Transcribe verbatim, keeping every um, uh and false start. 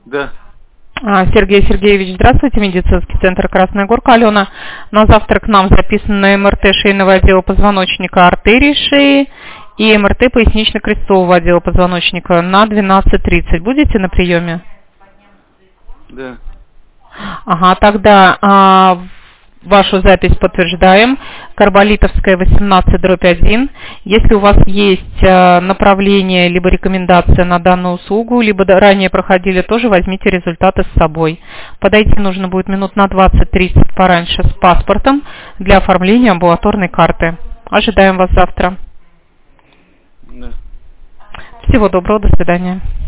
Да. А, Сергей Сергеевич, здравствуйте, медицинский центр Красная Горка, Алена. На завтра к нам записано на эм эр тэ шейного отдела позвоночника, артерии шеи и эм эр тэ пояснично-крестцового отдела позвоночника на двенадцать тридцать. Будете на приеме? Да. Ага, тогда а, вашу запись подтверждаем. Карболитовская восемнадцать дробь один. Если у вас есть а, направление либо рекомендация на данную услугу, либо ранее проходили, тоже возьмите результаты с собой. Подойти нужно будет минут на двадцать-тридцать пораньше с паспортом для оформления амбулаторной карты. Ожидаем вас завтра. Да. Всего доброго, до свидания.